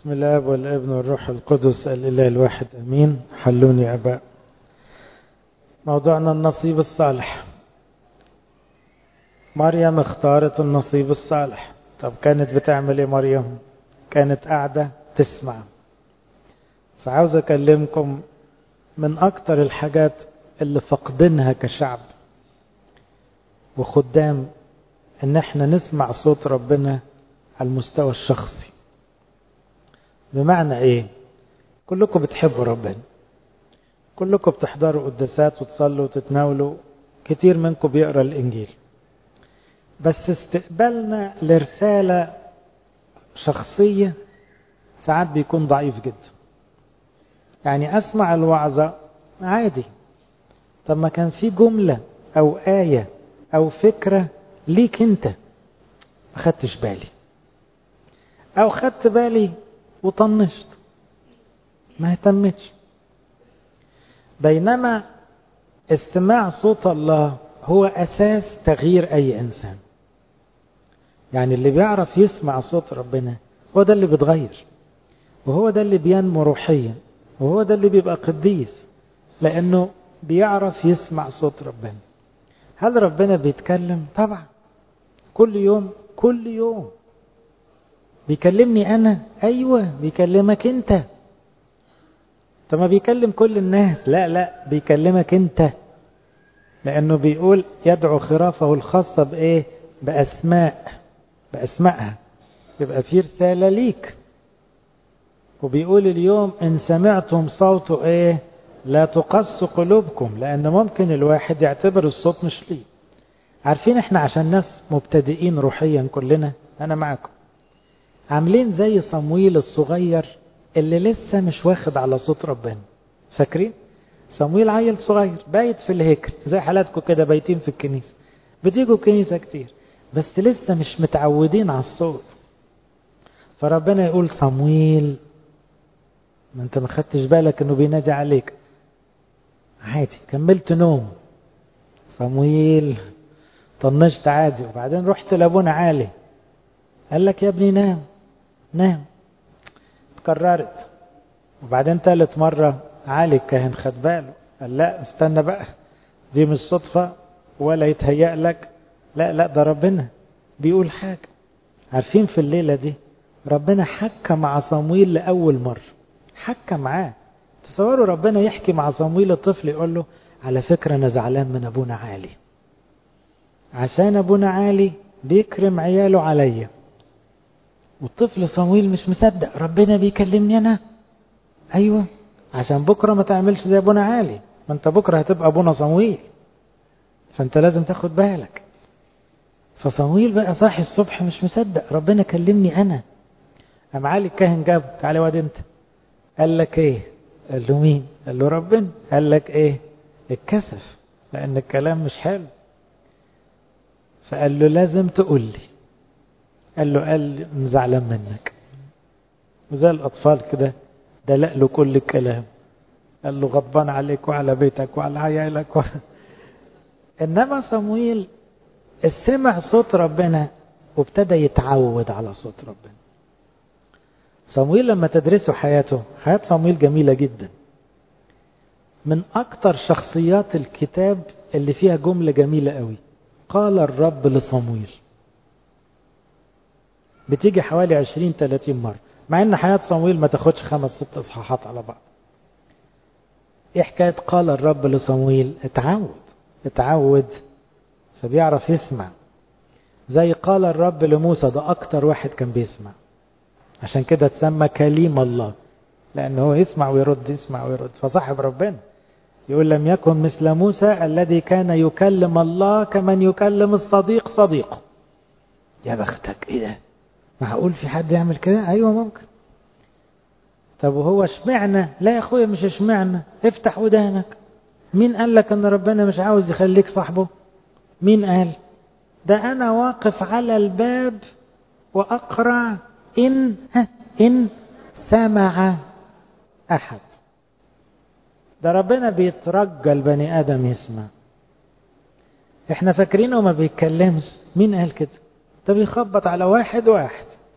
بسم الله والابن والروح القدس الإله الواحد أمين. حلوني يا أباء. موضوعنا النصيب الصالح. مريم اختارت النصيب الصالح. طب كانت بتعمل ايه مريم؟ كانت قاعدة تسمع. فعاوز أكلمكم من أكتر الحاجات اللي فقدنها كشعب وخدام ان احنا نسمع صوت ربنا على المستوى الشخصي. بمعنى ايه؟ كلكم بتحبوا ربنا، كلكم بتحضروا قداسات وتصلوا وتتناولوا، كتير منكم بيقرأ الإنجيل، بس استقبالنا لرسالة شخصية ساعات بيكون ضعيف جدا. يعني أسمع الوعظة عادي، طب ما كان في جملة أو آية أو فكرة ليك أنت ما خدتش بالي، أو خدت بالي وطنشت ما اهتمتش. بينما استماع صوت الله هو أساس تغيير أي إنسان. يعني اللي بيعرف يسمع صوت ربنا هو ده اللي بيتغير، وهو ده اللي بينمو روحيا، وهو ده اللي بيبقى قديس، لأنه بيعرف يسمع صوت ربنا. هل ربنا بيتكلم؟ طبعا كل يوم، كل يوم بيكلمني أنا. أيوة بيكلمك أنت. طب ما بيكلم كل الناس؟ لا بيكلمك أنت، لأنه بيقول يدعو خرافه الخاصة بإيه؟ بأسمائها. يبقى في رسالة ليك. وبيقول اليوم إن سمعتم صوته إيه؟ لا تقص قلوبكم، لأن ممكن الواحد يعتبر الصوت مش ليه. عارفين إحنا عشان ناس مبتدئين روحيا كلنا، أنا معكم، عاملين زي صمويل الصغير اللي لسه مش واخد على صوت ربنا. فاكرين؟ صمويل عيل صغير بايت في الهيكل زي حالاتكم كده، بايتين في الكنيسة، بتيجوا الكنيسة كتير بس لسه مش متعودين على الصوت. فربنا يقول صمويل، ما انت ما خدتش بالك انه بينادي عليك، عادي كملت نوم. صمويل طنشت عادي. وبعدين رحت لابونا عالي قال لك يا ابني نام. اتكررت. وبعدين ثالث مرة عالي الكاهن خد باله، قال لا استنى بقى، دي مش صدفة ولا يتهيأ لك، لا ده ربنا بيقول حاجة. عارفين في الليلة دي ربنا حكى مع صمويل لأول مرة، حكى معاه. تصوروا ربنا يحكي مع صمويل الطفل يقول له على فكرة أنا زعلان من أبونا عالي، عشان أبونا عالي بيكرم عياله عليا. والطفل صمويل مش مصدق، ربنا بيكلمني أنا؟ أيوة، عشان بكرة ما تعملش زي أبونا عالي، ما أنت بكرة هتبقى أبونا صمويل، فأنت لازم تاخد بالك. فصمويل بقى صاحي الصبح مش مصدق، ربنا كلمني أنا. قام عالي الكاهن جاب، تعالى واد أنت. قال لك إيه؟ قال له مين؟ قال له ربنا. قال لك إيه؟ اتكسف لأن الكلام مش حلو. فقال له لازم تقول لي. قال له قال مزعلان منك. وزي الأطفال كده دلق له كل الكلام، قال له غضبان عليك وعلى بيتك وعلى عيالك إنما صمويل سمع صوت ربنا وابتدى يتعود على صوت ربنا. صمويل لما تدرسوا حياته، حياة صمويل جميلة جدا، من أكتر شخصيات الكتاب اللي فيها جملة جميلة قوي، قال الرب لصمويل. بتيجي حوالي 20-30 مرة، مع ان حياة صمويل ما تاخدش 5-6 اصحاحات على بعض. ايه حكاية قال الرب لصمويل؟ اتعود فبيعرف يسمع. زي قال الرب لموسى، ده اكتر واحد كان بيسمع، عشان كده تسمى كليم الله، لانه هو يسمع ويرد يسمع ويرد، فصاحب ربنا. يقول لم يكن مثل موسى الذي كان يكلم الله كمن يكلم الصديق صديقه. يا بختك، ايه ده؟ معقول في حد يعمل كده؟ ايوه ممكن. طب وهو اشمعنى؟ لا يا اخويا مش اشمعنى، افتح ودانك. مين قال لك ان ربنا مش عاوز يخليك صاحبه؟ مين قال؟ ده انا واقف على الباب واقرع ان سمع احد. ده ربنا بيترجى البني ادم يسمع. احنا فاكرينه ما بيتكلمش. مين قال كده؟ ده بيخبط على واحد.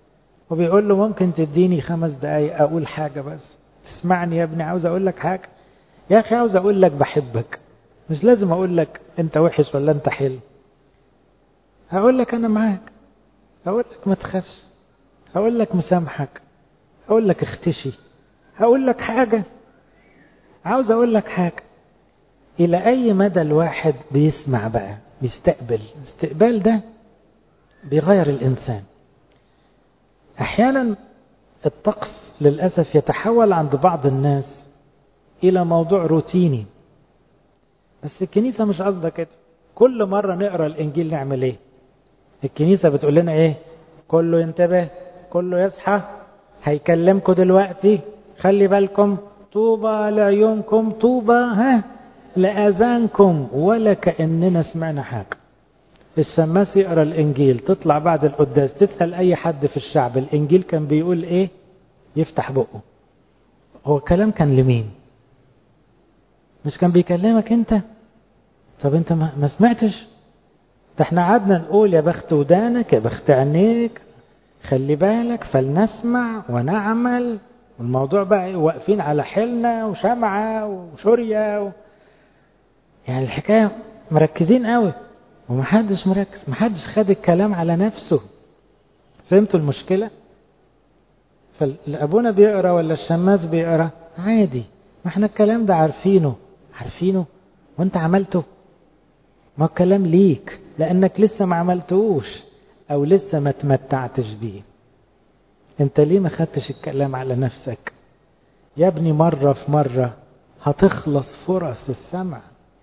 وبيقول له ممكن تديني 5 دقايق أقول حاجة بس؟ تسمعني يا ابني، عاوز أقول لك حاجة. يا أخي عاوز أقول لك بحبك، مش لازم أقول لك أنت وحش ولا أنت حلو. هقول لك أنا معاك، هقول لك ما تخافش، هقول لك مسامحك، هقول لك اختشي، هقول لك حاجة. عاوز أقول لك حاجة. إلى أي مدى الواحد بيسمع بقى، بيستقبل؟ الاستقبال ده بيغير الإنسان. أحيانا الطقس للأسف يتحول عند بعض الناس إلى موضوع روتيني، بس الكنيسة مش قصدها كده. كل مرة نقرأ الإنجيل نعمل إيه؟ الكنيسة بتقول لنا إيه؟ كله ينتبه، كله يصحى، هيكلمكم دلوقتي، خلي بالكم، طوبى لعيونكم، طوبى لآذانكم. ولا كأننا سمعنا حاجة. الشماس يقرأ الإنجيل، تطلع بعد القداس تسأل أي حد في الشعب الإنجيل كان بيقول إيه، يفتح بقه. هو كلام كان لمين؟ مش كان بيكلمك أنت؟ طب أنت ما سمعتش؟ ده احنا قعدنا نقول يا بخت ودانك، يا بخت عينيك، خلي بالك، فلنسمع ونعمل. والموضوع بقى واقفين على حلنا وشمعة وشورية يعني الحكاية مركزين قوي، ومحدش مركز، محدش خد الكلام على نفسه. فهمتوا المشكلة؟ فالأبونا بيقرأ ولا الشماس بيقرأ عادي، ما احنا الكلام ده عارفينه وانت عملته. ما الكلام ليك لأنك لسه ما عملتوش أو لسه ما تمتعتش بيه. انت ليه ما خدتش الكلام على نفسك؟ يا ابني مرة في مرة هتخلص فرص السمع.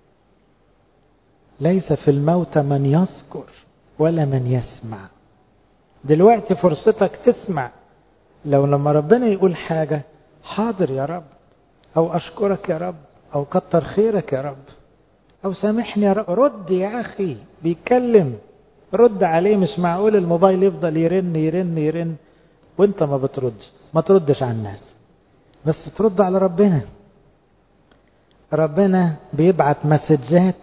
ليس في الموت من يذكر ولا من يسمع. دلوقتي فرصتك تسمع. لو لما ربنا يقول حاجة حاضر يا رب، أو أشكرك يا رب، أو كتر خيرك يا رب، أو سامحني يا رب، رد يا أخي، بيتكلم رد عليه. مش معقول الموبايل يفضل يرن يرن يرن وانت ما بتردش. ما تردش على الناس، بس ترد على ربنا. ربنا بيبعت مسجات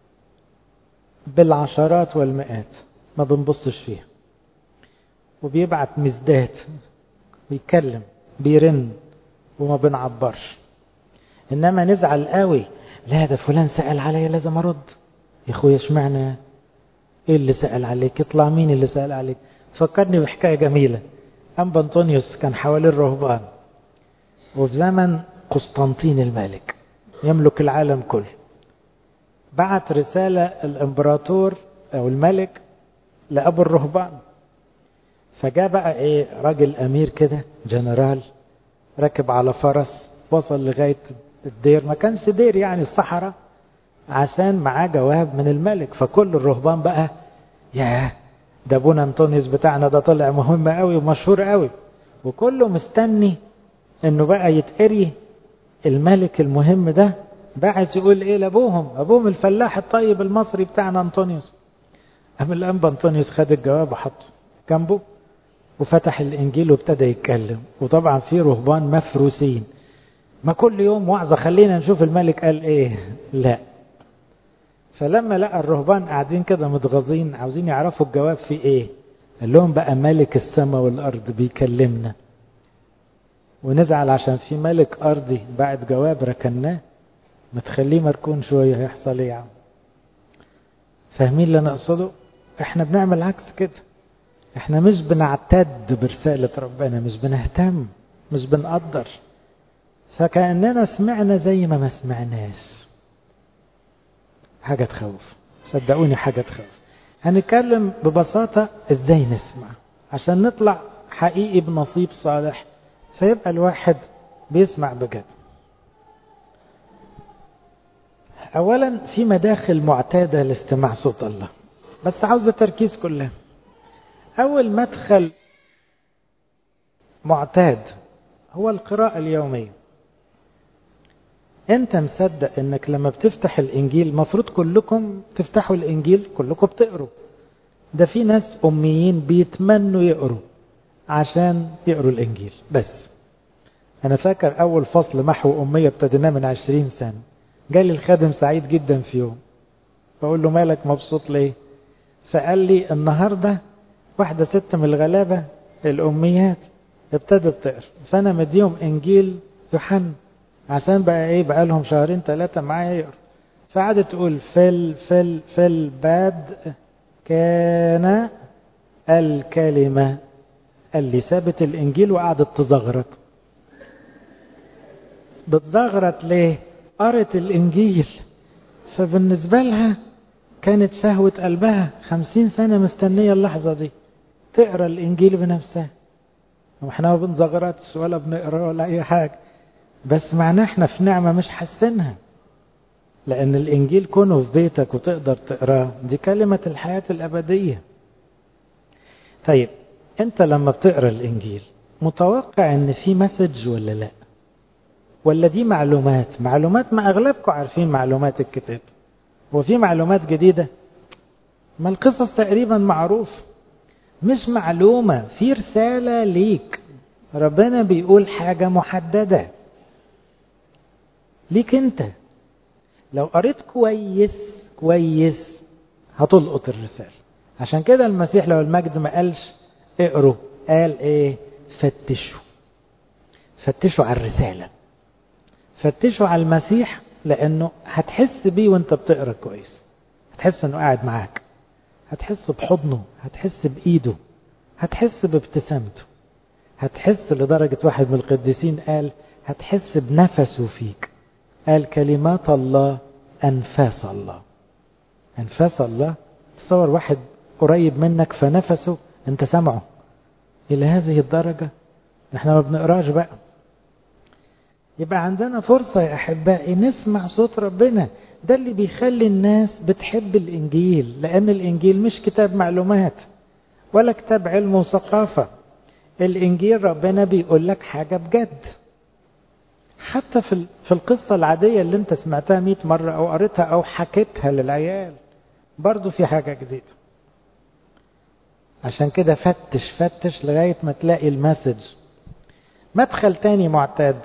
بالعشرات والمئات ما بنبصش فيها، وبيبعت مزدات، بيتكلم بيرن وما بنعبرش. انما نزعل قوي، لا ده فلان سأل عليا لازم ارد. يا اخويا اشمعنى؟ ايه اللي سأل عليك؟ يطلع مين اللي سأل عليك؟ تفكرني بحكاية جميلة. أنبا أنطونيوس كان حوالي الرهبان، وفي زمن قسطنطين الملك يملك العالم كله. بعت رسالة الامبراطور او الملك لأبو الرهبان. فجاء بقى ايه، راجل امير كده، جنرال، ركب على فرس، وصل لغاية الدير، ما كانش دير يعني الصحراء، عشان معاه جواب من الملك. فكل الرهبان بقى ياه، ده ابونا انطونيوس بتاعنا ده طلع مهم قوي ومشهور قوي، وكله مستني انه بقى يتقري الملك المهم ده بعت يقول ايه لابوهم الفلاح الطيب المصري بتاعنا انطونيوس. قام الانبا انطونيوس خد الجواب وحطه جنبه وفتح الانجيل وابتدى يتكلم. وطبعا في رهبان مفروسين، ما كل يوم وعظة خلينا نشوف الملك قال ايه، لا. فلما لقى الرهبان قاعدين كده متغاظين عاوزين يعرفوا الجواب في ايه، قال لهم بقى ملك السماء والارض بيكلمنا ونزعل عشان في ملك ارضي بعد جواب ركناه؟ ما تخليه مركون شوية، هيحصل ايه يا عم؟ فاهمين اللي انا اقصده؟ احنا بنعمل عكس كده. احنا مش بنعتد برسالة ربنا، مش بنهتم، مش بنقدر، فكأننا سمعنا زي ما سمعناش. حاجة تخوف، صدقوني حاجة تخوف. هنتكلم ببساطة ازاي نسمع عشان نطلع حقيقي بنصيب صالح، فيبقى الواحد بيسمع بجد. اولا في مداخل معتادة لاستماع صوت الله، بس عاوزة تركيز كلها. اول مدخل معتاد هو القراءة اليومية. انت مصدق انك لما بتفتح الانجيل، مفروض كلكم تفتحوا الانجيل كلكم بتقروا. ده في ناس اميين بيتمنوا يقروا عشان يقروا الانجيل بس. انا فاكر اول فصل محو امية ابتديناه من 20 سنة، جالي الخادم سعيد جدا في يوم، بقول له مالك مبسوط ليه؟ فقال لي النهاردة واحدة ست من الغلابة الأميات ابتدت تقرأ. فأنا مديهم إنجيل يوحنا عشان بقى لهم 2-3 معايا يقرأ. فقعدت تقول في البدء كان الكلمة. اللي سابت الإنجيل وقعدت تزغرط. بتزغرط ليه؟ قرأت الإنجيل، فبالنسبة لها كانت شهوة قلبها 50 سنة مستنية اللحظة دي تقرأ الإنجيل بنفسها. واحنا ما بنزغرطش ولا بنقرأ ولا أي حاجة، بس معناه احنا في نعمة مش حاسينها، لأن الإنجيل كونه في بيتك وتقدر تقراه دي كلمة الحياة الأبدية. طيب أنت لما بتقرأ الإنجيل متوقع أن في مسج ولا لا؟ ولا دي معلومات ما أغلبكم عارفين معلومات الكتاب، وفي معلومات جديدة؟ ما القصص تقريبا معروف. مش معلومة، في رسالة ليك، ربنا بيقول حاجة محددة ليك انت. لو قريت كويس هتلقط الرسالة. عشان كده المسيح لو المجد ما قالش اقروا، قال ايه؟ فتشوا على الرسالة، فتشوا على المسيح، لانه هتحس بيه وانت بتقرا كويس. هتحس انه قاعد معاك، هتحس بحضنه، هتحس بايده، هتحس بابتسامته، هتحس لدرجة واحد من القديسين قال هتحس بنفسه فيك. قال كلمات الله أنفاس الله. أنفاس الله، تصور واحد قريب منك فنفسه انت سمعه إلى هذه الدرجة. احنا ما بنقراش بقى. يبقى عندنا فرصة يا أحبائي نسمع صوت ربنا. ده اللي بيخلي الناس بتحب الإنجيل، لأن الإنجيل مش كتاب معلومات ولا كتاب علم وثقافة. الإنجيل ربنا بيقول لك حاجة بجد. حتى في القصة العادية اللي انت سمعتها 100 مرة أو قريتها أو حكيتها للعيال برضو في حاجة جديدة. عشان كده فتش لغاية ما تلاقي المسج. مدخل تاني معتاد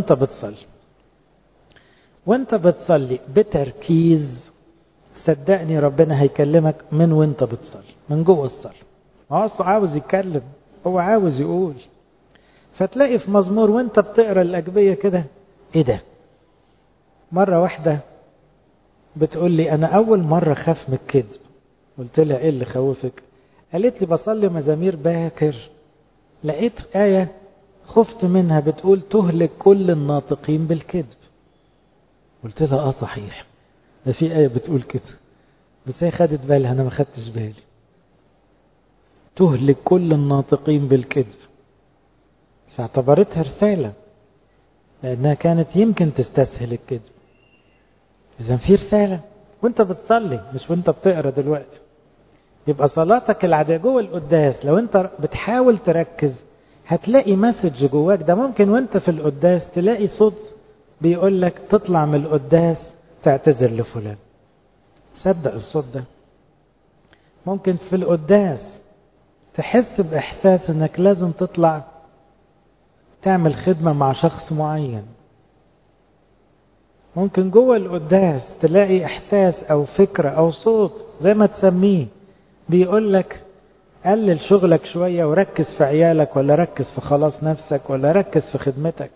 وانت بتصلي بتركيز. صدقني ربنا هيكلمك من وانت بتصلي، من جوه الصلاة. ما هو عاوز يتكلم، هو عاوز يقول. فتلاقي في مزمور وانت بتقرا الأجبية كده، ايه ده؟ مرة واحدة بتقول لي انا اول مرة خاف من الكذب. قلت لها ايه اللي خوفك؟ قالت لي بصلي مزامير باكر لقيت آية خفت منها بتقول تهلك كل الناطقين بالكذب. قلت لها صحيح، ده في آية بتقول كده، بس هي خدت بالها انا ما خدتش بالي. تهلك كل الناطقين بالكذب، فاعتبرتها رسالة لأنها كانت يمكن تستسهل الكذب. إذا في رسالة وانت بتصلي، مش وانت بتقرأ دلوقتي. يبقى صلاتك العادية جوه القداس لو انت بتحاول تركز هتلاقي مسج جواك. ده ممكن وانت في القداس تلاقي صوت بيقول لك تطلع من القداس تعتذر لفلان. صدق الصوت ده. ممكن في القداس تحس بإحساس انك لازم تطلع تعمل خدمة مع شخص معين. ممكن جوه القداس تلاقي إحساس أو فكرة أو صوت زي ما تسميه بيقول لك قلل شغلك شوية وركز في عيالك، ولا ركز في خلاص نفسك، ولا ركز في خدمتك.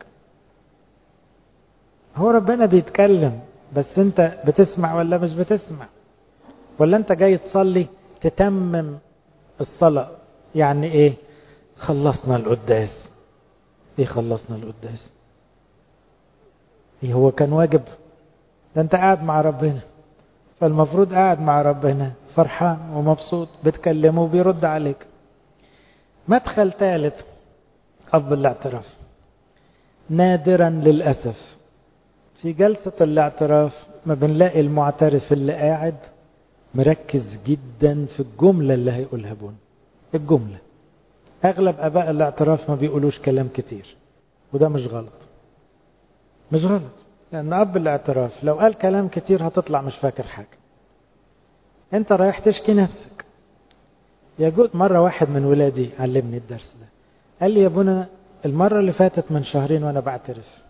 هو ربنا بيتكلم، بس انت بتسمع ولا مش بتسمع؟ ولا انت جاي تصلي تتمم الصلاة؟ يعني ايه خلصنا القداس؟ ايه خلصنا القداس؟ ايه هو كان واجب؟ ده انت قاعد مع ربنا، فالمفروض قاعد مع ربنا فرحان ومبسوط بتكلمه وبيرد عليك. مدخل ثالث، أب الاعتراف. نادرا للأسف في جلسة الاعتراف ما بنلاقي المعترف اللي قاعد مركز جدا في الجملة اللي هيقولها بون. الجملة. أغلب أباء الاعتراف ما بيقولوش كلام كتير، وده مش غلط. مش غلط، لأن أب الاعتراف لو قال كلام كتير هتطلع مش فاكر حاجة. أنت رايح تشكي نفسك. يجوز مرة واحد من ولادي علمني الدرس ده، قال لي يا ابونا المرة اللي فاتت من 2 شهر وأنا بعترف،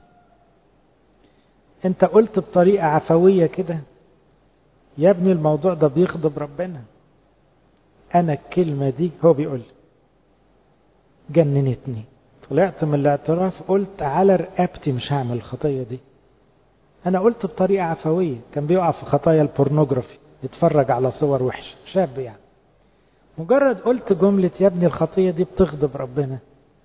أنت قلت بطريقة عفوية كده يا ابني الموضوع ده بيغضب ربنا. أنا الكلمة دي هو بيقول جننتني. طلعت من الاعتراف قلت على رقبتي مش هعمل الخطية دي. أنا قلت بطريقة عفوية، كان بيقع في خطايا البورنوجرافي، يتفرج على صور وحشة، شاب يعني. مجرد قلت جملة يا ابني الخطية دي بتغضب ربنا،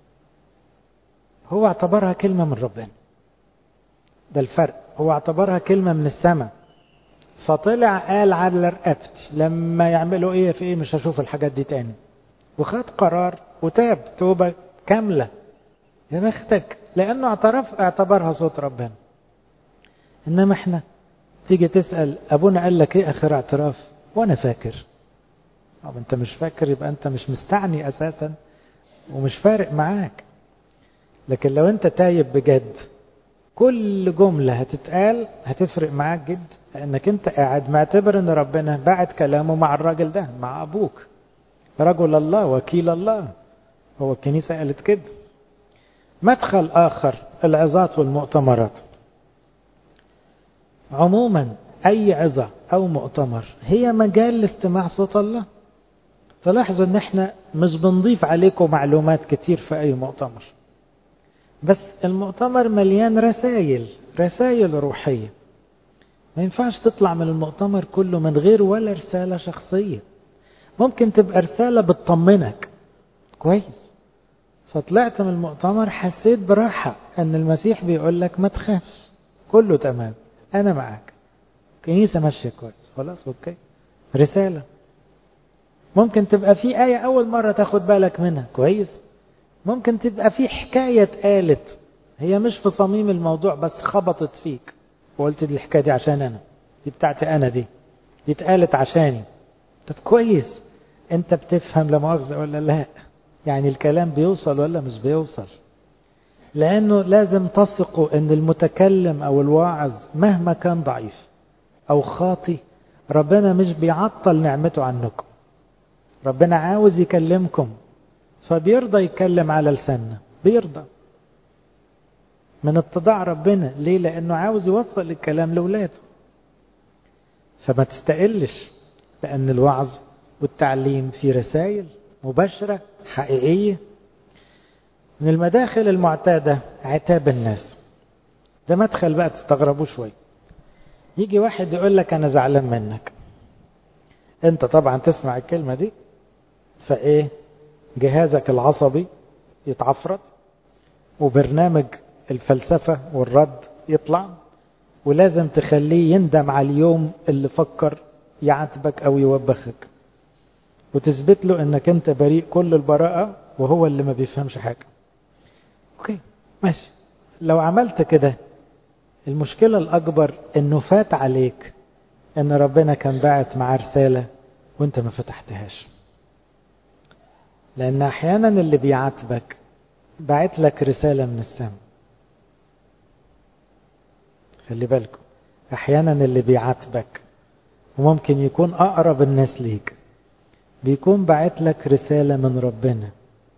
هو اعتبرها كلمة من ربنا. ده الفرق، هو اعتبرها كلمة من السماء، فطلع قال على رقبتي لما يعملوا ايه في ايه مش هشوف الحاجات دي تاني، وخد قرار وتاب توبة كاملة. يا بختك، لانه اعتبرها صوت ربنا. انما احنا تيجي تسأل ابونا قال لك ايه اخر اعتراف، وانا فاكر. طب انت مش فاكر يبقى انت مش مستعني اساسا ومش فارق معاك. لكن لو انت تايب بجد، كل جملة هتتقال هتفرق معاك جدا، لانك انت قاعد معتبر ان ربنا بعد كلامه مع الراجل ده، مع ابوك، رجل الله وكيل الله. هو الكنيسة قالت كده. مدخل اخر، العظات والمؤتمرات. عموما اي عظة او مؤتمر هي مجال لاستماع صوت الله. تلاحظوا ان احنا مش بنضيف عليكم معلومات كتير في اي مؤتمر، بس المؤتمر مليان رسائل روحية. ما ينفعش تطلع من المؤتمر كله من غير ولا رسالة شخصية. ممكن تبقى رسالة بتطمنك كويس، فطلعت من المؤتمر حسيت براحة ان المسيح بيقول لك ما تخافش، كله تمام، انا معاك، كنيسة ماشية كويس، خلاص اوكي. رسالة. ممكن تبقى في آية أول مرة تاخد بالك منها كويس. ممكن تبقى في حكاية اتقالت هي مش في صميم الموضوع بس خبطت فيك وقلت دي الحكاية دي عشان أنا، دي بتاعتي أنا، دي اتقالت عشاني. طب كويس، أنت بتفهم لا مؤاخذة ولا لا؟ يعني الكلام بيوصل ولا مش بيوصل؟ لأنه لازم تثقوا أن المتكلم أو الواعظ مهما كان ضعيف أو خاطي، ربنا مش بيعطل نعمته عنكم. ربنا عاوز يكلمكم، فبيرضى يتكلم على لساننا، بيرضى من اتضاع ربنا. ليه؟ لأنه عاوز يوصل الكلام لولاده. فما تستقلش، لأن الوعظ والتعليم في رسائل مباشرة حقيقية. من المداخل المعتادة عتاب الناس. ده مدخل بقى تستغربوا شوي. يجي واحد يقول لك أنا زعلان منك، أنت طبعا تسمع الكلمة دي فإيه؟ جهازك العصبي يتعفرت، وبرنامج الفلسفة والرد يطلع، ولازم تخليه يندم على اليوم اللي فكر يعاتبك أو يوبخك، وتثبت له أنك أنت بريء كل البراءة وهو اللي ما بيفهمش حاجة. أوكي ماشي. لو عملت كده، المشكلة الأكبر أنه فات عليك أن ربنا كان باعت معاه رسالة وأنت ما فتحتهاش. لأن أحيانا اللي بيعاتبك باعت لك رسالة من السماء. خلي بالكم، أحيانا اللي بيعاتبك وممكن يكون أقرب الناس ليك بيكون باعت لك رسالة من ربنا.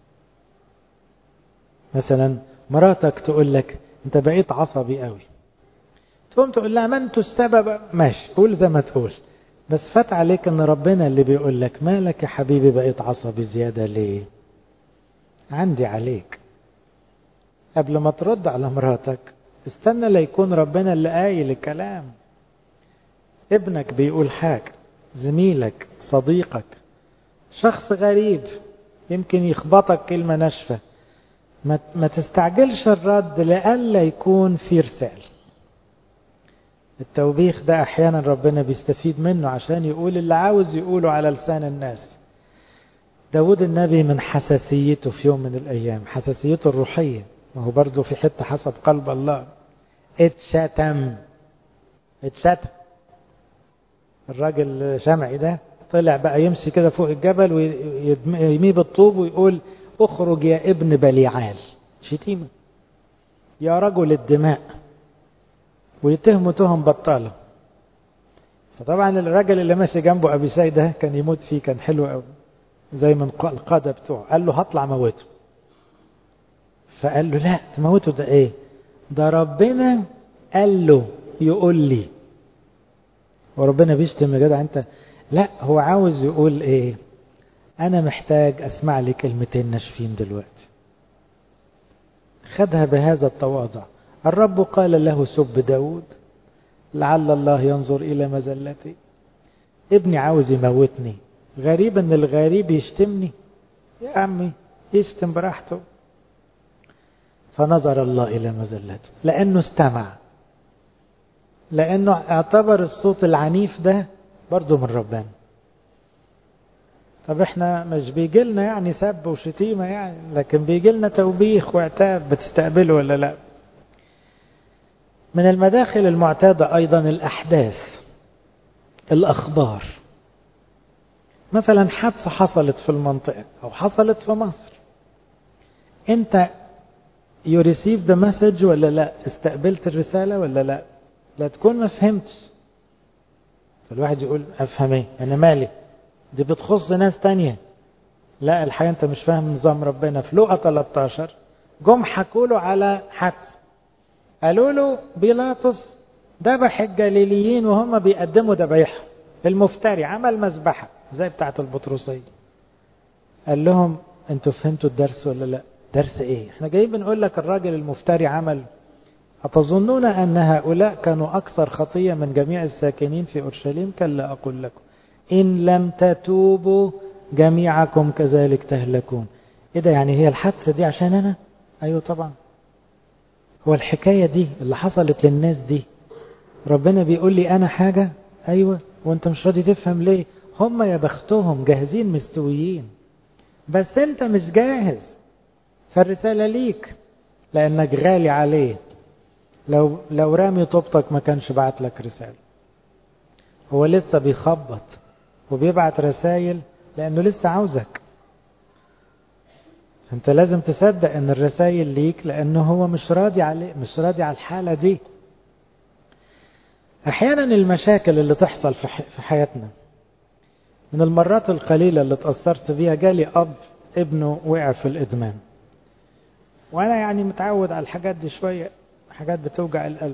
مثلا مراتك تقول لك أنت بقيت عصبي قوي، تقوم تقول لها ما أنتوا السبب. ماشي، قول زي ما تقول، بس فات عليك أن ربنا اللي بيقول لك مالك يا حبيبي بقيت عصبي زيادة ليه؟ عندي عليك. قبل ما ترد على مراتك استنى ليكون ربنا اللي قايل الكلام. ابنك بيقول حاجة، زميلك، صديقك، شخص غريب يمكن يخبطك كلمة ناشفة، ما تستعجلش الرد لألا يكون في رسالة. التوبيخ ده أحيانا ربنا بيستفيد منه عشان يقول اللي عاوز يقوله على لسان الناس. داود النبي من حساسيته في يوم من الأيام، حساسيته الروحية، وهو برضه في حتة حسب قلب الله، اتشتم. الراجل شمعي ده طلع بقى يمشي كده فوق الجبل ويميه بالطوب ويقول اخرج يا ابن بليعال، شتيمة، يا رجل الدماء، ويتهموا تهم بطالة. فطبعا الراجل اللي ماشي جنبه أبي سيد ده كان يموت فيه، كان حلو قوي زي من القادة بتوعه. قال له هطلع موته، فقال له لا تموته، ده ايه ده؟ ربنا قال له يقول لي، وربنا بيشتم يا جدع انت؟ لا، هو عاوز يقول ايه؟ انا محتاج اسمع لي كلمتين ناشفين دلوقتي، خدها بهذا التواضع. الرب قال له سب داود لعل الله ينظر إلى مذلتي. ابني عاوز يموتني، غريب ان الغريب يشتمني، يا عمي يشتم براحته. فنظر الله إلى مذلته لأنه استمع، لأنه اعتبر الصوت العنيف ده برضو من ربنا. طب احنا مش بيجي لنا يعني سب وشتيمة يعني، لكن بيجي لنا توبيخ وعتاب، بتستقبله ولا لا؟ من المداخل المعتادة أيضا الأحداث، الأخبار. مثلا حادثة حصلت في المنطقة أو حصلت في مصر، أنت you received the message ولا لا؟ استقبلت الرسالة ولا لا؟ لا تكون ما فهمتش. فالواحد يقول أفهم ايه؟ أنا مالي؟ دي بتخص ناس تانية. لا، الحقيقة أنت مش فاهم نظام ربنا. في لوقا 13 جم حكوا له على حادث، قالوا له بيلاطس ذبح الجليليين وهم بيقدموا ذبايحهم، المفتري عمل مذبحة زي بتاعة البطرسية. قال لهم انتوا فهمتوا الدرس ولا لا؟ درس ايه؟ احنا جايين بنقول لك الراجل المفتري عمل. أتظنون أن هؤلاء كانوا أكثر خطية من جميع الساكنين في أورشليم؟ كلا أقول لكم إن لم تتوبوا جميعكم كذلك تهلكون. إيه ده؟ يعني هي الحادثة دي عشان أنا؟ أيوة طبعا. هو الحكاية دي اللي حصلت للناس دي ربنا بيقول لي أنا حاجة؟ أيوة. وأنت مش راضي تفهم ليه؟ هم يا بختهم جاهزين مستويين، بس أنت مش جاهز. فالرسالة ليك لأنك غالي عليه. لو رامي طوبتك ما كانش بعت لك رسالة. هو لسه بيخبط وبيبعت رسائل لأنه لسه عاوزك. انت لازم تصدق ان الرسائل ليك لأنه هو مش راضي عليه، مش راضي على الحالة دي. احيانا المشاكل اللي تحصل في حياتنا، من المرات القليلة اللي اتأثرت بيها، جالي أب ابنه وقع في الإدمان، وأنا يعني متعود على الحاجات دي شوية، حاجات بتوجع القلب.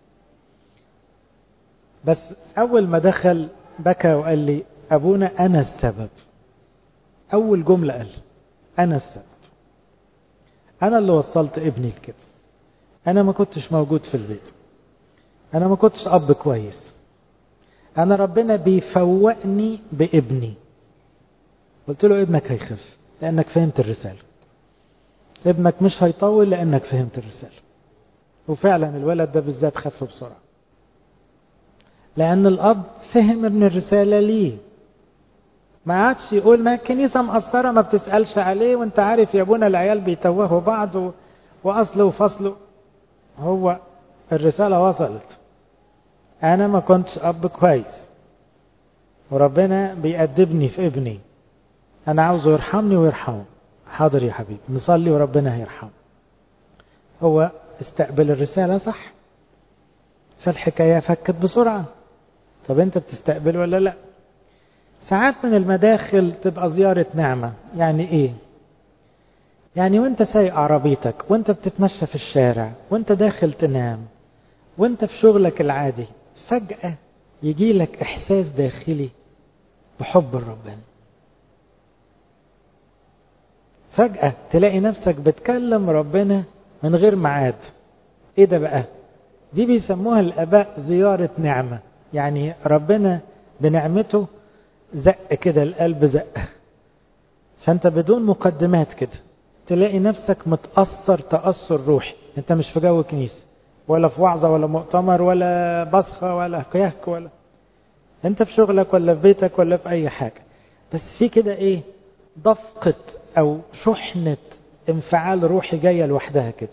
بس أول ما دخل بكى وقال لي أبونا أنا السبب. أول جملة قال أنا السبب، أنا اللي وصلت ابني لكده، أنا ما كنتش موجود في البيت، أنا ما كنتش أب كويس، أنا ربنا بيفوقني بابني. قلت له ابنك هيخف لأنك فهمت الرسالة، ابنك مش هيطول لأنك فهمت الرسالة. وفعلا الولد ده بالذات خف بسرعة، لأن الأب فهم ابن الرسالة ليه. ما عادش يقول ما الكنيسة مقصرة ما بتسألش عليه، وانت عارف يا ابونا العيال بيتوهوا بعض وأصله وفصله. هو الرسالة وصلت، أنا ما كنتش أب كويس وربنا بيأدبني في ابني، أنا عاوزه يرحمني ويرحمه. حاضر يا حبيبي، نصلي وربنا هيرحمه. هو استقبل الرسالة صح، فالحكاية فكت بسرعة. طب انت بتستقبل ولا لا؟ ساعات من المداخل تبقى زيارة نعمة. يعني ايه؟ يعني وانت سايق عربيتك، وانت بتتمشى في الشارع، وانت داخل تنام، وانت في شغلك العادي، فجأة يجي لك احساس داخلي بحب ربنا. فجأة تلاقي نفسك بتكلم ربنا من غير ميعاد. ايه ده بقى؟ دي بيسموها الآباء زيارة نعمة. يعني ربنا بنعمته زق كده القلب زق، فانت بدون مقدمات كده تلاقي نفسك متأثر تأثر روحي. انت مش في جو كنيسة ولا في وعظة ولا مؤتمر ولا بصخة ولا كيهك، ولا انت في شغلك ولا في بيتك ولا في اي حاجة، بس في كده ايه، ضفقة او شحنة انفعال روحي جاية لوحدها كده.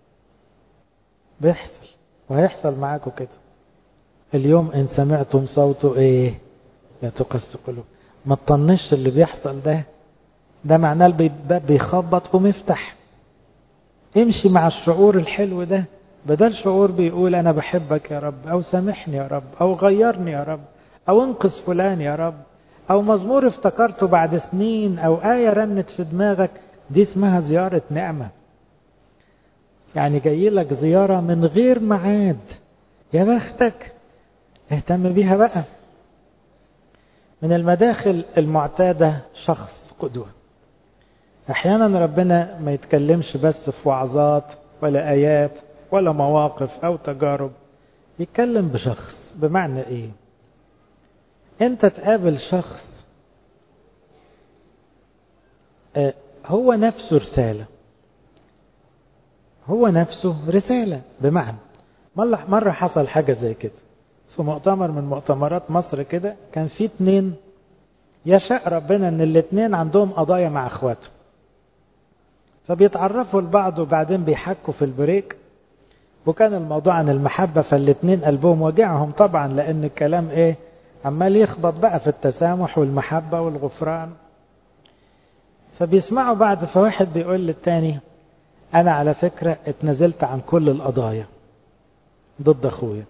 بيحصل وهيحصل معاكم كده. اليوم ان سمعتم صوته ايه؟ لا تقسوا قلوب. ما تطنش اللي بيحصل ده معناه الباب بيخبط ومفتح. امشي مع الشعور الحلو ده، بدل شعور بيقول انا بحبك يا رب، او سامحني يا رب، او غيرني يا رب، او انقذ فلان يا رب، او مزمور افتكرته بعد سنين، او آية رنت في دماغك. دي اسمها زيارة نعمة. يعني جاي لك زيارة من غير ميعاد، يا بختك، اهتم بيها بقى. من المداخل المعتادة شخص قدوة. أحيانا ربنا ما يتكلمش بس في وعظات ولا آيات ولا مواقف أو تجارب، يتكلم بشخص. بمعنى إيه؟ أنت تقابل شخص هو نفسه رسالة، هو نفسه رسالة. بمعنى مرة حصل حاجة زي كده في مؤتمر من مؤتمرات مصر كده، كان في 2 يشاء ربنا ان الاتنين عندهم قضايا مع اخواته، فبيتعرفوا لبعض وبعدين بيحكوا في البريك، وكان الموضوع عن المحبة، فالاتنين قلبهم وجعهم طبعا، لان الكلام عمال يخبط بقى في التسامح والمحبة والغفران. فبيسمعوا بعض، فواحد بيقول للتاني انا على فكرة اتنزلت عن كل القضايا ضد اخويا.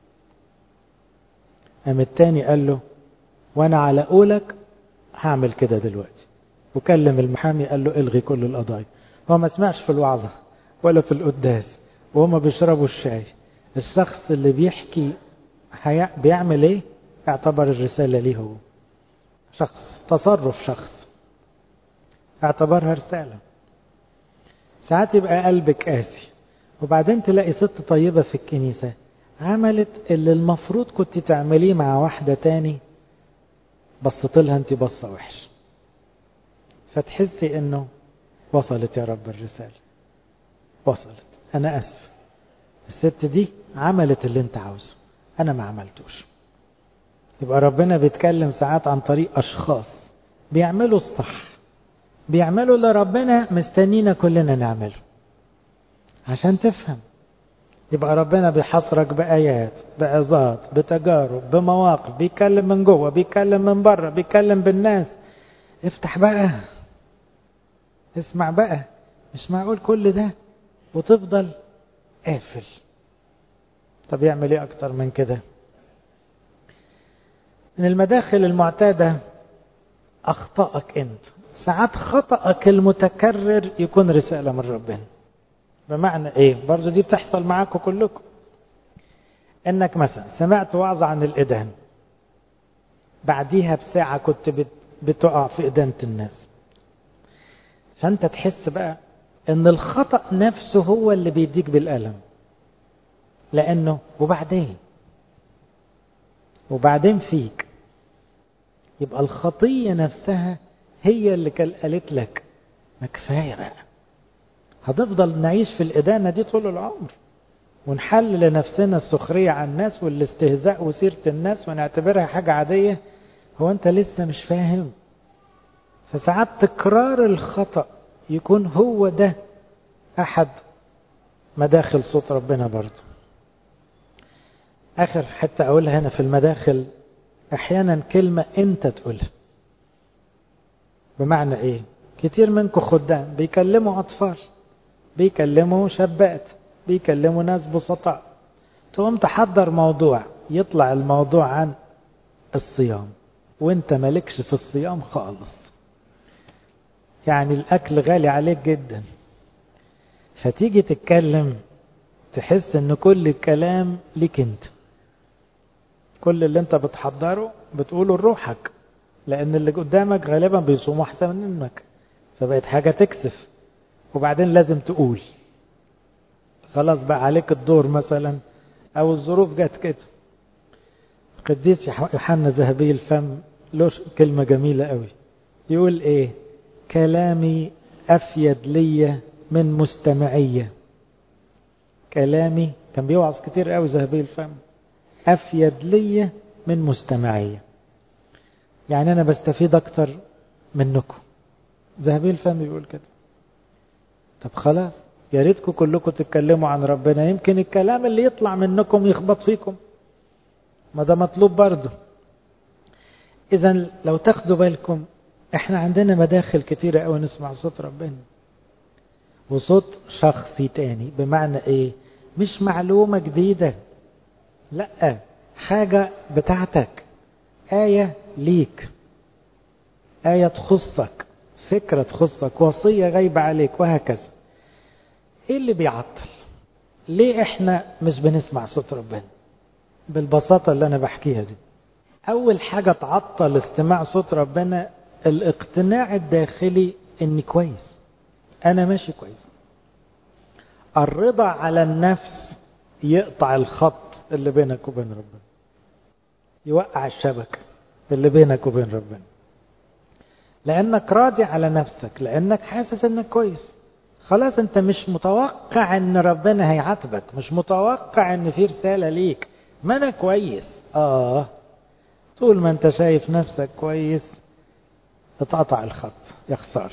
قام التاني قال له وانا على قولك هعمل كده دلوقتي، وكلم المحامي قال له الغي كل القضايا. هو ما سمعش في الوعظة ولا في القداس، وهما بيشربوا الشاي. الشخص اللي بيحكي بيعمل ايه؟ اعتبر الرسالة ليه هو شخص، تصرف شخص، اعتبرها رسالة. ساعات يبقى قلبك قاسي، وبعدين تلاقي ست طيبة في الكنيسة عملت اللي المفروض كنت تعمليه مع واحدة تاني، بصت لها انت بصة وحش، فتحسي انه وصلت يا رب الرسالة، وصلت، انا اسف، الست دي عملت اللي انت عاوزه، انا ما عملتوش. يبقى ربنا بيتكلم ساعات عن طريق اشخاص بيعملوا الصح، بيعملوا اللي ربنا مستنينا كلنا نعمله. عشان تفهم، يبقى ربنا بيحصرك بآيات، بعظات، بتجارب، بمواقف، بيتكلم من جوه، بيتكلم من بره، بيتكلم بالناس. افتح بقى، اسمع بقى. مش معقول كل ده وتفضل قافل. طب يعمل ايه اكتر من كده؟ من المداخل المعتادة اخطأك انت. ساعات خطأك المتكرر يكون رسالة من ربنا. بمعنى ايه؟ برضو دي بتحصل معاكم كلكم. انك مثلا سمعت وعظة عن الإدانة، بعديها بساعة كنت بتقع في إدانة الناس، فانت تحس بقى ان الخطأ نفسه هو اللي بيديك بالألم، لانه وبعدين فيك. يبقى الخطية نفسها هي اللي قالت لك ما كفاية بقى، هتفضل نعيش في الإدانة دي طول العمر، ونحل لنفسنا السخرية عن الناس والاستهزاء وسيرة الناس ونعتبرها حاجة عادية. هو انت لسه مش فاهم. فساعات تكرار الخطأ يكون هو ده احد مداخل صوت ربنا. برضو اخر حتى اقولها هنا في المداخل، احيانا كلمة انت تقولها. بمعنى ايه؟ كتير منكم خدام بيكلموا اطفال، بيكلموا شابات، بيكلموا ناس بسطاء، تقوم تحضر موضوع، يطلع الموضوع عن الصيام وانت مالكش في الصيام خالص، يعني الاكل غالي عليك جدا، فتيجي تتكلم تحس ان كل الكلام ليك انت، كل اللي انت بتحضره بتقوله لروحك، لان اللي قدامك غالبا بيصوموا احسن منك، فبقت حاجة تكسف، وبعدين لازم تقول خلاص بقى عليك الدور مثلا، او الظروف جت كده. قديس يوحنا ذهبي الفم له كلمة جميلة قوي، يقول ايه؟ كلامي افيد لي من مستمعية. كلامي، كان بيوعظ كتير قوي ذهبي الفم، افيد لي من مستمعية، يعني انا بستفيد اكتر منكم. ذهبي الفم بيقول كده. طب خلاص، يا ريتكم كلكم تتكلموا عن ربنا، يمكن الكلام اللي يطلع منكم يخبط فيكم، ما ده مطلوب برضه. اذا لو تاخدوا بالكم احنا عندنا مداخل كتيرة قوي نسمع صوت ربنا، وصوت شخصي تاني. بمعنى ايه؟ مش معلومة جديدة، لا، حاجة بتاعتك، آية ليك، آية تخصك، فكرة تخصك، وصية غايبة عليك، وهكذا. ايه اللي بيعطل؟ ليه احنا مش بنسمع صوت ربنا بالبساطة اللي انا بحكيها دي؟ اول حاجة تعطل استماع صوت ربنا الاقتناع الداخلي اني كويس، انا ماشي كويس. الرضا على النفس يقطع الخط اللي بينك وبين ربنا، يوقع الشبكة اللي بينك وبين ربنا، لانك راضي على نفسك، لانك حاسس انك كويس. خلاص انت مش متوقع ان ربنا هيعاتبك، مش متوقع ان في رسالة ليك، ما انا كويس. طول ما انت شايف نفسك كويس اتقطع الخط، يا خسارة.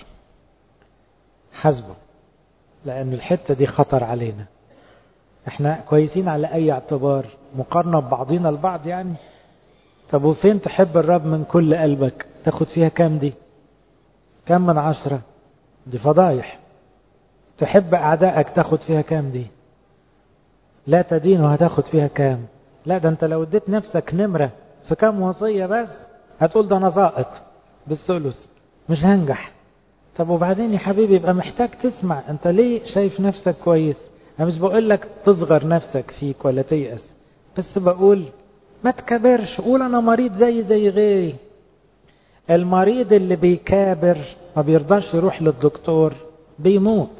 حسبه، لان الحتة دي خطر علينا. احنا كويسين على اي اعتبار؟ مقارنة ببعضنا البعض يعني. طب وفين تحب الرب من كل قلبك؟ تاخد فيها كام دي؟ كام من 10؟ دي فضايح. تحب اعدائك تاخد فيها كام دي؟ لا تدين وهتاخد فيها كام؟ لا ده انت لو اديت نفسك نمرة في كام وصية بس هتقول ده انا ساقط بالثلث، مش هنجح. طب وبعدين يا حبيبي يبقى محتاج تسمع. انت ليه شايف نفسك كويس؟ انا مش بقول لك تصغر نفسك فيك ولا تيأس، بس بقول ما تكبرش. قول انا مريض زي غيري. المريض اللي بيكابر ما بيرضاش يروح للدكتور، بيموت.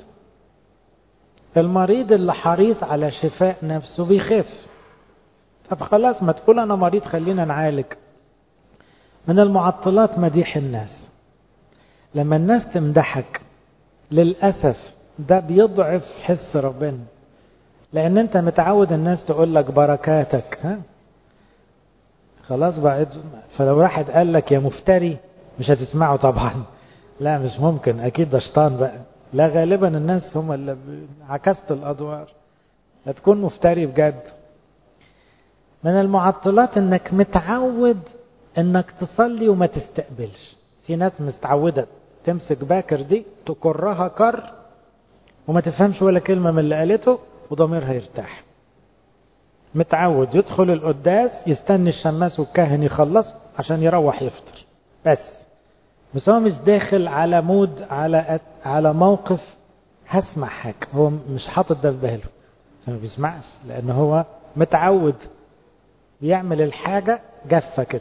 المريض اللي حريص على شفاء نفسه بيخف. طب خلاص ما تقول انا مريض، خلينا نعالج. من المعطلات مديح الناس. لما الناس تمدحك للأسف ده بيضعف حس ربنا، لأن أنت متعود الناس تقول لك بركاتك. خلاص بقى. فلو واحد قال لك يا مفتري مش هتسمعه طبعا. لا مش ممكن، أكيد ده شيطان بقى. لا غالبا الناس هم اللي عكست الأدوار. هتكون مفتري بجد. من المعطلات انك متعود انك تصلي وما تستقبلش. في ناس مستعودة تمسك باكر دي تكرها كر وما تفهمش ولا كلمة من اللي قالته وضميرها يرتاح. متعود يدخل القداس يستني الشماس والكاهن يخلص عشان يروح يفطر بس هو مش داخل على مود، على موقف هسمع حاجة. هو مش حاطط ده في باله، ما بيسمعش، لأنه هو متعود بيعمل الحاجة جافة كده.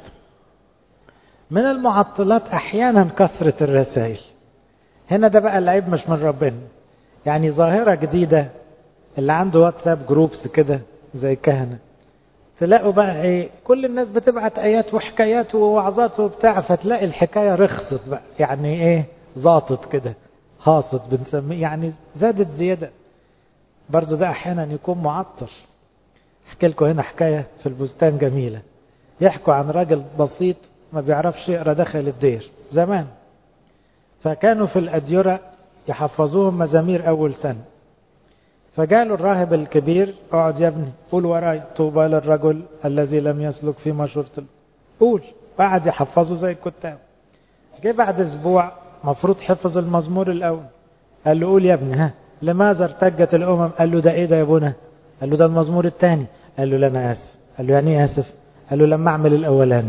من المعطلات أحيانا كثرة الرسائل. هنا ده بقى العيب مش من ربنا. يعني ظاهرة جديدة، اللي عنده واتساب جروبس كده زي الكهنة، تلاقوا بقى ايه، كل الناس بتبعت آيات وحكايات ووعظات وبتاع، فتلاقي الحكاية رخصت بقى، يعني ايه، زاطت كده، هاصت بنسميه، يعني زادت زيادة. برضو ده أحيانا يكون معطر. احكي لكم هنا حكاية في البستان جميلة. يحكوا عن راجل بسيط ما بيعرفش يقرأ، دخل الدير زمان، فكانوا في الأديرة يحفظوهم مزامير أول سنة. فقالوا الراهب الكبير اقعد يا ابني قول وراي طوبى للرجل الذي لم يسلك في مشورة قول. قعد يحفظه زي الكتاب. جه بعد اسبوع مفروض حفظ المزمور الأول. قال له قول يا ابني لماذا ارتجت الأمم؟ قال له ده ايه ده يا ابونا؟ قال له ده المزمور الثاني. قال له لا انا اسف. قال له يعني ايه اسف؟ قال له لما اعمل الاولاني.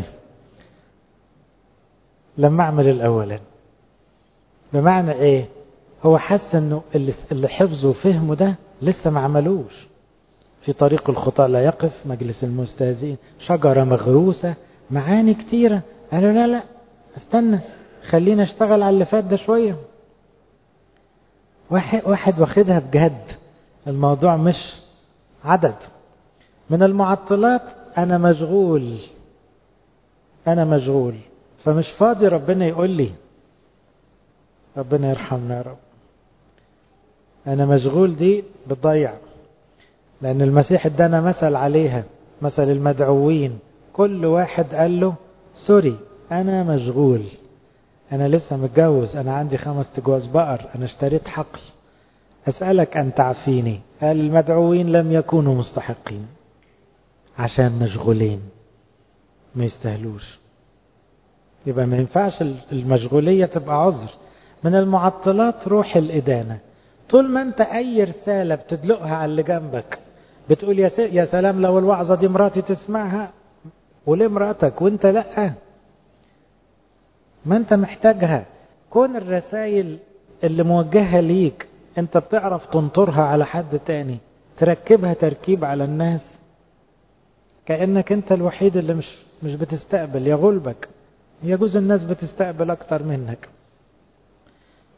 بمعنى ايه؟ هو حس انه اللي حفظه وفهمه ده لسه ما عملوش. في طريق الخطاة لا يقف، مجلس المستهزئين، شجرة مغروسة، معاني كتيرة. قالوا لا استنى، خلينا اشتغل على اللي فات ده شوية. واحد واخدها بجد، الموضوع مش عدد. من المعطلات أنا مشغول فمش فاضي. ربنا يقول لي، ربنا يرحمنا يا رب، أنا مشغول دي بتضيع. لأن المسيح ادانا مثل عليها، مثل المدعوين. كل واحد قال له سوري أنا مشغول، أنا لسه متجوز، أنا عندي 5 تجواز بقر، أنا اشتريت حقل، أسألك أن تعفيني. قال المدعوين لم يكونوا مستحقين عشان مشغولين، ما يستاهلوش. يبقى ما ينفعش المشغولية تبقى عذر. من المعطلات روح الإدانة. طول ما أنت أي رسالة بتدلقها على اللي جنبك بتقول يا سلام لو الوعظة دي مراتي تسمعها، وليه مراتك وانت لأ؟ ما أنت محتاجها. كون الرسائل اللي موجهة ليك أنت بتعرف تنطرها على حد تاني، تركبها تركيب على الناس، كأنك أنت الوحيد اللي مش بتستقبل. يا غلبك، يجوز الناس بتستقبل أكتر منك.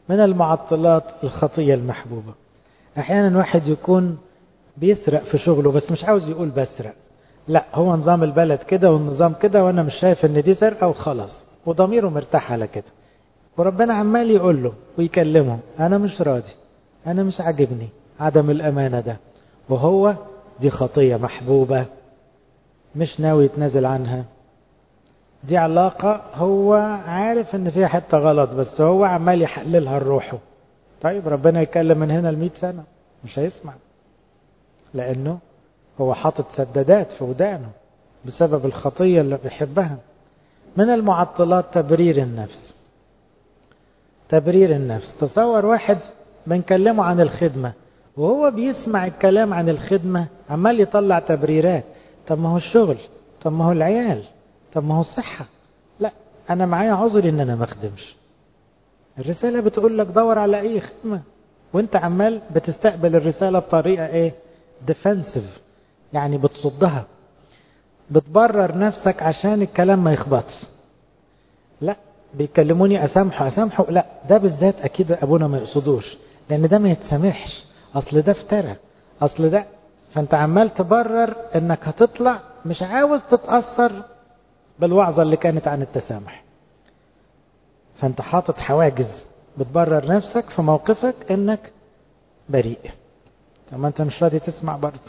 من المعطلات الخطية المحبوبة. أحيانا واحد يكون بيسرق في شغله بس مش عاوز يقول بسرق، لا هو نظام البلد كده والنظام كده وأنا مش شايف إن دي سرقة وخلاص، وضميره مرتاح على كده، وربنا عمال يقول له ويكلمه أنا مش راضي، أنا مش عاجبني عدم الأمانة ده، وهو دي خطية محبوبة مش ناوي يتنازل عنها. دي علاقة هو عارف ان فيها حتة غلط بس هو عمال يحللها لروحه. طيب ربنا يتكلم من هنا ل100 سنة مش هيسمع، لانه هو حاطط سدادات في ودانه بسبب الخطية اللي بيحبها. من المعطلات تبرير النفس. تبرير النفس، تصور واحد بنكلمه عن الخدمة وهو بيسمع الكلام عن الخدمة عمال يطلع تبريرات. طب ما هو الشغل، طب ما هو العيال، طب ما هو الصحة، لا أنا معايا عذر إن أنا ما أخدمش. الرسالة بتقول لك دور على أي خدمة وأنت عمال بتستقبل الرسالة بطريقة إيه؟ ديفنسيف، يعني بتصدها، بتبرر نفسك عشان الكلام ما يخبطش. لا بيكلموني أسامحه، لا ده بالذات أكيد أبونا ما يقصدوش، لأن ده ما يتسامحش، أصل ده افترى، أصل ده. فأنت عمال تبرر إنك هتطلع مش عاوز تتأثر بالوعظة اللي كانت عن التسامح. فأنت حاطط حواجز بتبرر نفسك في موقفك إنك بريء. طب ما أنت مش راضي تسمع برضه.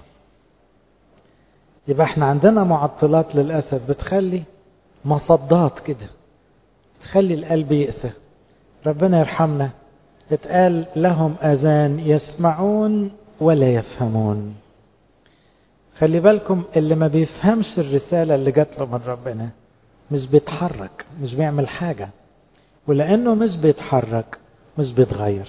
يبقى احنا عندنا معطلات للأسف بتخلي مصدات كده، تخلي القلب يقسى. ربنا يرحمنا. اتقال لهم آذان يسمعون ولا يفهمون. خلي بالكم اللي ما بيفهمش الرسالة اللي جات له من ربنا مش بيتحرك، مش بيعمل حاجة، ولأنه مش بيتحرك مش بيتغير.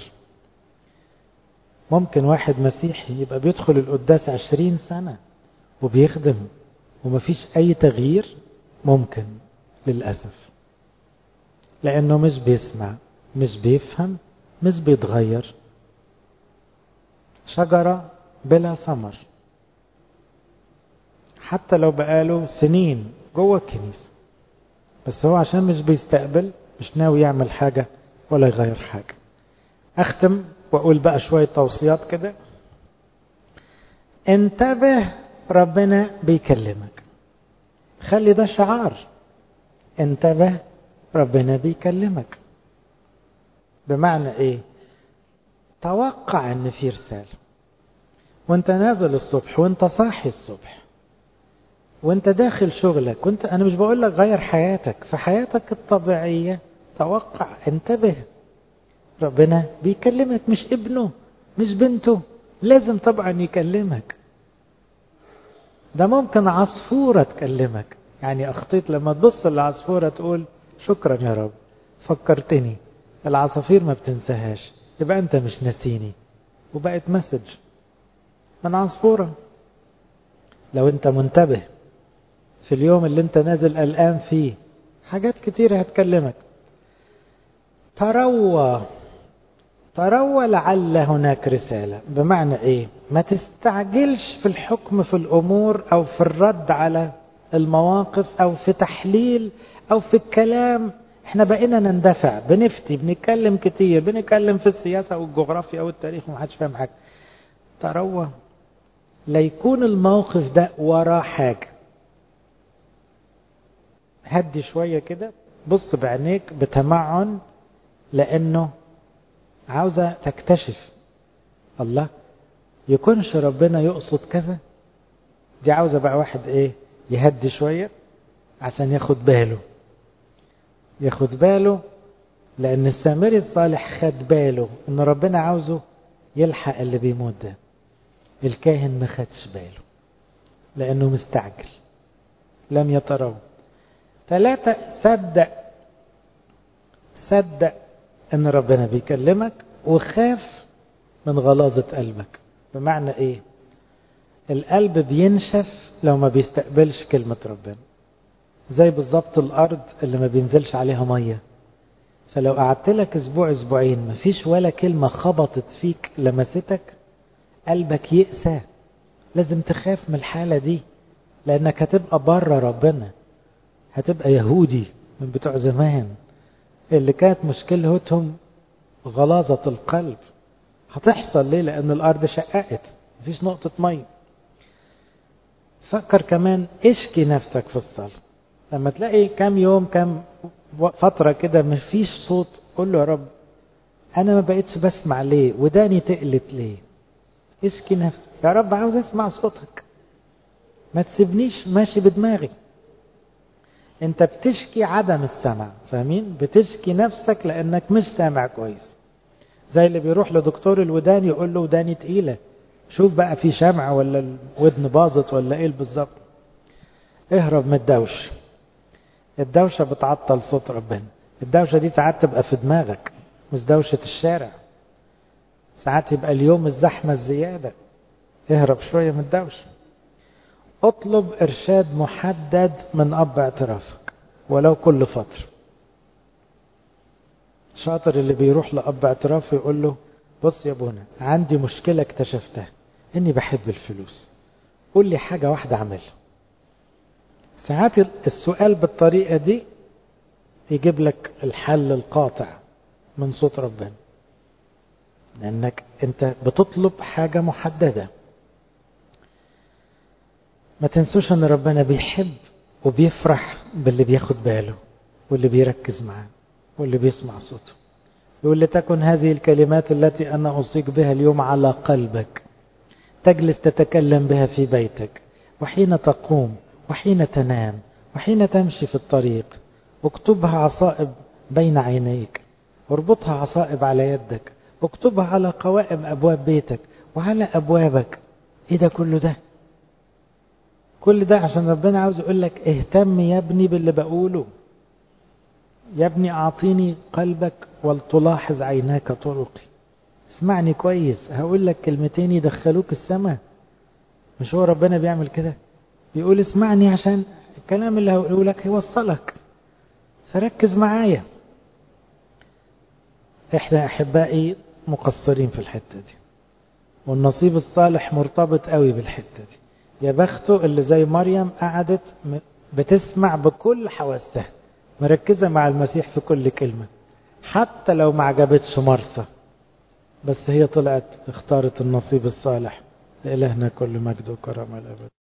ممكن واحد مسيحي يبقى بيدخل القداس 20 سنة وبيخدم ومفيش أي تغيير، ممكن للأسف، لأنه مش بيسمع، مش بيفهم، مش بيتغير. شجرة بلا ثمر حتى لو بقاله سنين جوه الكنيسة، بس هو عشان مش بيستقبل مش ناوي يعمل حاجة ولا يغير حاجة. أختم وأقول بقى شوية توصيات كده. انتبه ربنا بيكلمك، خلي ده شعار، انتبه ربنا بيكلمك. بمعنى ايه؟ توقع ان في رسالة وانت نازل الصبح وانت صاحي الصبح وانت داخل شغلك وانت، انا مش بقول لك غير حياتك، في حياتك الطبيعية توقع، انتبه ربنا بيكلمك، مش ابنه مش بنته، لازم طبعا يكلمك. ده ممكن عصفورة تكلمك، يعني أخطيت لما تبص للعصفورة تقول شكرا يا رب فكرتني. العصافير ما بتنساهاش، يبقى أنت مش ناسيني، وبقت مسج من عصفورة. لو أنت منتبه في اليوم اللي أنت نازل قلقان فيه حاجات كتير هتكلمك. تروى لعل هناك رسالة. بمعنى ايه؟ ما تستعجلش في الحكم في الامور او في الرد على المواقف او في تحليل او في الكلام. احنا بقينا نندفع، بنفتي، بنتكلم كتير، بنتكلم في السياسة والجغرافيا والتاريخ ومحدش فاهم حاجة. تروى لا يكون الموقف ده وراه حاجة. هدي شوية كده، بص بعينيك بتمعن، لانه عاوزة تكتشف الله، يكونش ربنا يقصد كذا. دي عاوزة بقى واحد ايه؟ يهدي شوية عشان ياخد باله، لان السامري الصالح خد باله ان ربنا عاوزه يلحق اللي بيموت ده. الكاهن ما خدش باله لانه مستعجل، لم يتروى. 3 صدق ان ربنا بيكلمك، وخاف من غلاظة قلبك. بمعنى ايه؟ القلب بينشف لو ما بيستقبلش كلمة ربنا، زي بالظبط الارض اللي ما بينزلش عليها مية. فلو قعدت لك اسبوع اسبوعين ما فيش ولا كلمة خبطت فيك لمستك، قلبك يقسى. لازم تخاف من الحالة دي، لانك هتبقى بره ربنا، هتبقى يهودي من بتوع زمان اللي كانت مشكلتهم غلاظة القلب. هتحصل ليه؟ لأن الأرض شققت، مفيش نقطة مية. فكر كمان، اشكي نفسك في الصلاة. لما تلاقي كام يوم كام فترة كده مفيش صوت، قول له يا رب أنا ما بقيتش بسمع ليه، وداني تقلت ليه. اشكي نفسك، يا رب عاوز أسمع صوتك، ما تسيبنيش ماشي بدماغي. انت بتشكي عدم السمع، فاهمين؟ بتشكي نفسك لأنك مش سامع كويس. زي اللي بيروح لدكتور الودان يقول له وداني تقيلة، شوف بقى في شمع ولا الودن باظت ولا ايه بالظبط. اهرب من الدوش. الدوشة بتعطل صوت ربنا. الدوشة دي ساعات تبقى في دماغك، مش دوشة الشارع. ساعات يبقى اليوم الزحمة الزيادة. اهرب شوية من الدوشة. اطلب ارشاد محدد من اب اعترافك ولو كل فترة. شاطر اللي بيروح لاب اعترافه يقول له بص يا ابونا، عندي مشكلة اكتشفتها، اني بحب الفلوس، قول لي حاجة واحدة اعملها. ساعات السؤال بالطريقة دي يجيب لك الحل القاطع من صوت ربنا، لأنك أنت بتطلب حاجة محددة. ما تنسوش أن ربنا بيحب وبيفرح باللي بياخد باله واللي بيركز معاه واللي بيسمع صوته. يقول لتكن هذه الكلمات التي أنا أوصيك بها اليوم على قلبك، تجلس تتكلم بها في بيتك وحين تقوم وحين تنام وحين تمشي في الطريق، اكتبها عصائب بين عينيك، اربطها عصائب على يدك، اكتبها على قوائم أبواب بيتك وعلى أبوابك. ايه ده كله ده؟ كل ده عشان ربنا عاوز يقول لك اهتم يا ابني باللي بقوله. يا ابني اعطيني قلبك ولتلاحظ عيناك طرقي. اسمعني كويس، هقول لك كلمتين يدخلوك السماء. مش هو ربنا بيعمل كده؟ بيقول اسمعني عشان الكلام اللي هقوله لك يوصلك، فركز معايا. احنا احبائي مقصرين في الحتة دي، والنصيب الصالح مرتبط قوي بالحتة دي. يا بخته اللي زي مريم قعدت بتسمع بكل حواسها، مركزة مع المسيح في كل كلمة، حتى لو ما عجبتش مرسى، بس هي طلعت اختارت النصيب الصالح. لإلهنا كل مجد وكرم الأبد.